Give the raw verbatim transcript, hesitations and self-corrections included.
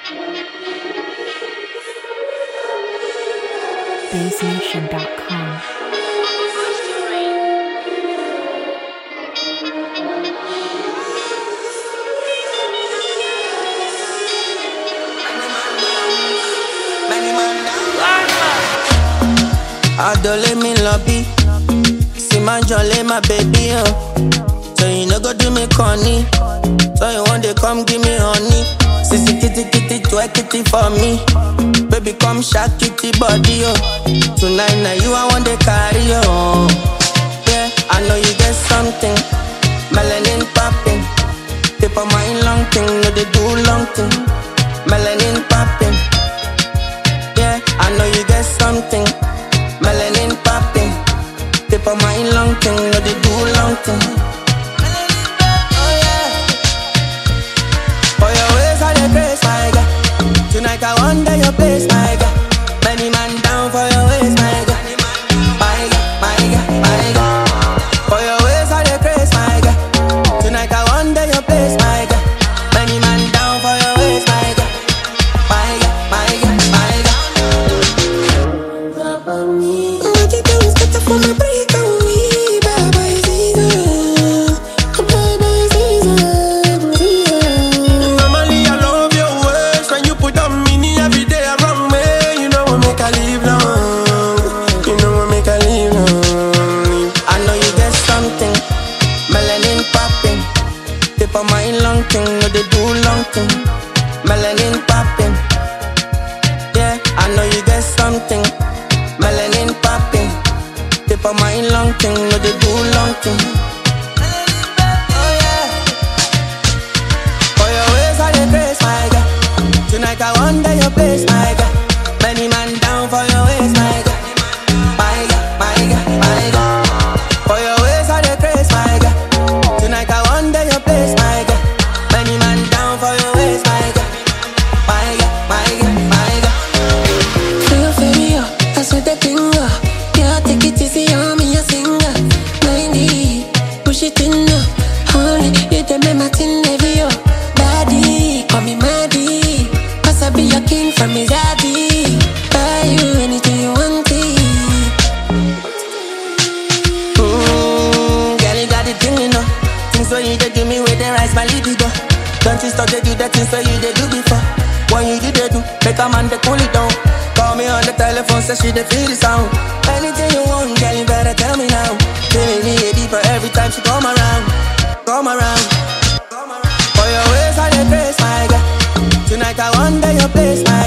Bass Nation dot com. Adole me lobby, see my jolly my baby oh. So you no go do me corny, so you want to come give me honey. Sissy kitty kitty twerk kitty for me, baby come shake kitty body oh. Tonight now you I want to carry oh. Yeah, I know you get something, melanin popping, tip of my long thing, no they do long thing, melanin popping. Yeah, I know you get something. Melanin popping, tip of my long thing, no they do long thing. Oh yeah. For your ways I dey grace, my girl. Tonight I wonder your place, my girl. Many man down for your ways, my girl. My girl, my girl, my girl. For your ways I dey grace, my girl. Tonight I wonder your place, my girl. Many man down for your ways, my girl. My girl, my girl, my girl. For my break away, bye bye season, bye bye season, season. Normally I love your ways when you put on me every day around me. You know what make I live long. You know what make I live long. I know you get something, melanin popping, tip of my long thing, no they do long thing, melanin popping. Yeah, I know you get something, melanin popping. Tip of my long thing, no they do long thing. Oh yeah. For your ways I dey grace, my girl. Tonight I wonder your place, my girl. Many man down for your ways, my girl. My girl, my girl, my girl. For your ways I dey grace, my girl. Tonight I wonder your place, my girl. Many man down for your ways, my girl. My girl, my girl, my girl. Feel inferior, that's what they think of. Yeah, take it easy on me, a singer. ninety, push it in now. Only you the make my thing heavy, oh. Daddy, call me Maddie. Cause I be your king from his daddy. Buy you anything you want it. Mmm, girl, you got the thing, you know. Things so you they do me with the rise my libido. Don't you stop to do the things so you they do before. When you do they do, make a man they cool it down. Call me on the telephone, say she dey feel the sound. Anything you want, girl, you better tell me now. Feeling me deeper every time she come around, come around. For your ways I dey grace, my girl. Tonight I wonder your place, my